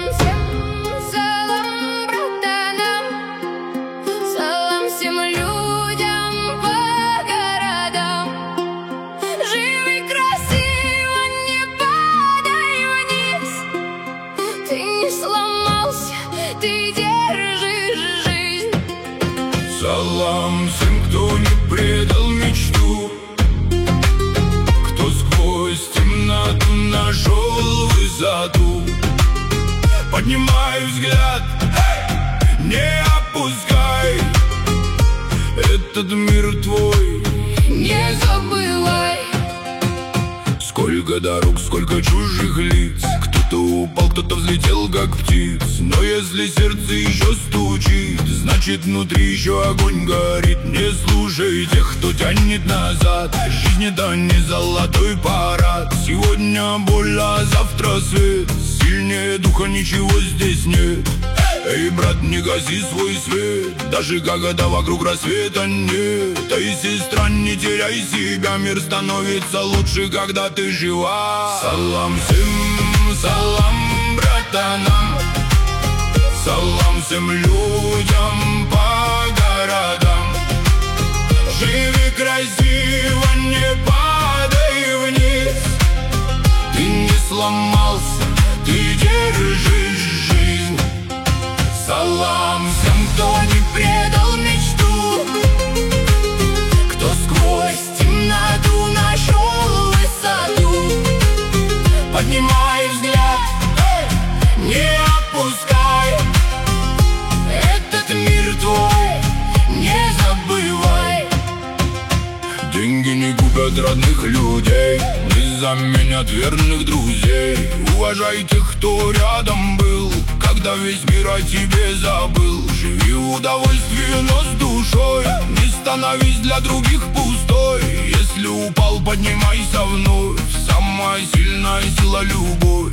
салам, братанам, салам всем людям по городам. Живи красиво, не падай вниз. Ты не сломался, ты держишь жизнь. Салам всем, кто не предал мечту, кто сквозь темноту нашел высоту. Поднимай взгляд, не опускай, этот мир твой, не забывай. Сколько дорог, сколько чужих лиц, кто-то упал, кто-то взлетел, как птиц. Но если сердце еще стучит, значит внутри еще огонь горит. Не слушай тех, кто тянет назад, жизнь это не золотой парад. Сегодня боль, а завтра свет, сильнее духа ничего здесь нет. Эй, брат, не гаси свой свет, даже когда вокруг рассвета нет. Эй, сестра, не теряй себя, мир становится лучше, когда ты жива. Салам всем, салам братанам, салам всем людям по городам. Живи красиво, не падай вниз. Ты не сломался, ты держишь жизнь. Салам всем, кто не предал мечту, кто сквозь темноту нашел высоту. Поднимай взгляд, не опускай, этот мир твой, не забывай. Деньги не купят родных людей, не заменят верных друзей. Уважай тех, кто рядом был, когда весь мир о тебе забыл. Живи в удовольствии, но с душой, не становись для других пустой. Если упал, поднимайся вновь, самая сильная сила — любовь.